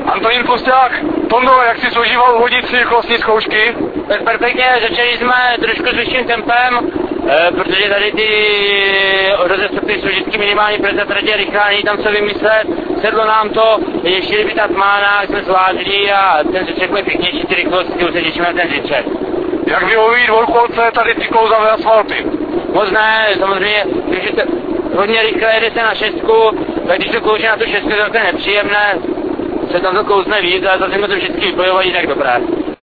Antonín Pusťák, Tondo, jak jsi užíval vodící rychlostní zkoušky? Tak perfektně, začali jsme trošku s vyšším tempem, protože tady ty rozestupy jsou vždycky minimálně prezatratě rychlá, není tam co vymyslet, sedlo nám to, ještě kdyby ta tmána, jsme zvládli a ten řeček byl pěknější, ty rychlosti, už se těšíme na ten řeček. Jak vyhoví dvoukolce tady ty klouzavé asfalty? Moc ne, samozřejmě, když se hodně rychle jede se na šestku, tak když to kouže na tu šestku, to je nepříjemné, se tam to kouzne víc, ale zase jsme to vždycky vybojovali tak dobré.